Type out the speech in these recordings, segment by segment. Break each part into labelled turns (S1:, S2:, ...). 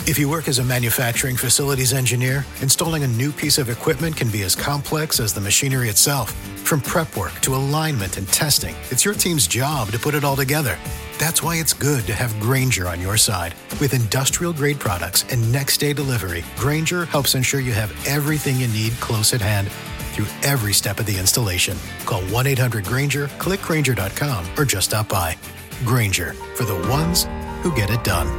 S1: If you work as a manufacturing facilities engineer, installing a new piece of equipment can be as complex as the machinery itself. From prep work to alignment and testing, it's your team's job to put it all together. That's why it's good to have Grainger on your side. With industrial-grade products and next-day delivery, Grainger helps ensure you have everything you need close at hand through every step of the installation. Call 1-800-GRAINGER, click Grainger.com, or just stop by. Grainger, for the ones who get it done.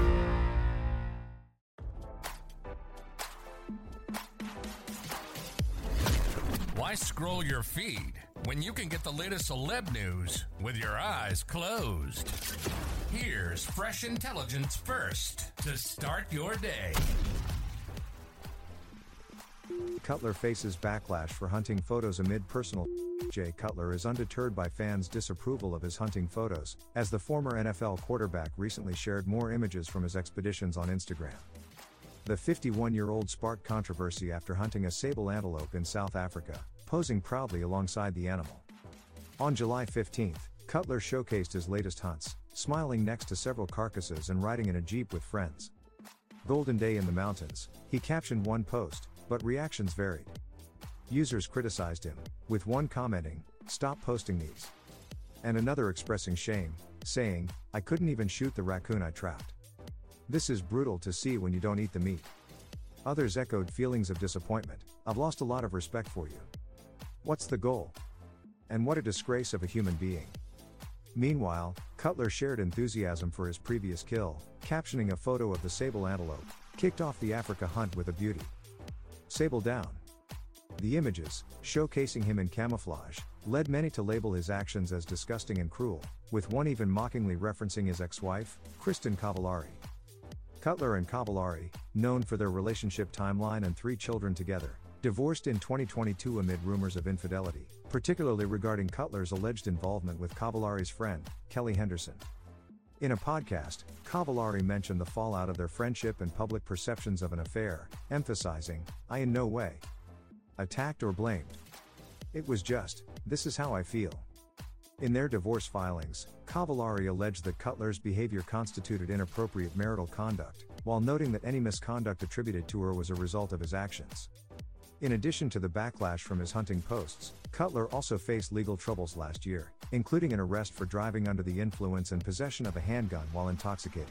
S2: Why scroll your feed when you can get the latest celeb news with your eyes closed? Here's fresh intelligence first to start your day.
S3: Cutler faces backlash for hunting photos amid personal. Jay Cutler is undeterred by fans' disapproval of his hunting photos, as the former NFL quarterback recently shared more images from his expeditions on Instagram. The 51-year-old sparked controversy after hunting a sable antelope in South Africa, posing proudly alongside the animal. On July 15, Cutler showcased his latest hunts, smiling next to several carcasses and riding in a Jeep with friends. Golden Day in the Mountains, he captioned one post, but reactions varied. Users criticized him, with one commenting, "Stop posting these," and another expressing shame, saying, "I couldn't even shoot the raccoon I trapped. This is brutal to see when you don't eat the meat." Others echoed feelings of disappointment. "I've lost a lot of respect for you. What's the goal? And what a disgrace of a human being." Meanwhile, Cutler shared enthusiasm for his previous kill, captioning a photo of the sable antelope, kicked off the Africa hunt with a beauty. Sable down. The images, showcasing him in camouflage, led many to label his actions as disgusting and cruel, with one even mockingly referencing his ex-wife, Kristen Cavallari. Cutler and Cavallari, known for their relationship timeline and 3 children together, divorced in 2022 amid rumors of infidelity, particularly regarding Cutler's alleged involvement with Cavallari's friend, Kelly Henderson. In a podcast, Cavallari mentioned the fallout of their friendship and public perceptions of an affair, emphasizing, "I in no way attacked or blamed. It was just, this is how I feel." In their divorce filings, Cavallari alleged that Cutler's behavior constituted inappropriate marital conduct, while noting that any misconduct attributed to her was a result of his actions. In addition to the backlash from his hunting posts, Cutler also faced legal troubles last year, including an arrest for driving under the influence and possession of a handgun while intoxicated.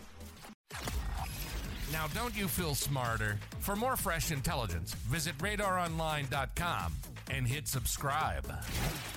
S2: Now, don't you feel smarter? For more fresh intelligence, visit RadarOnline.com and hit subscribe.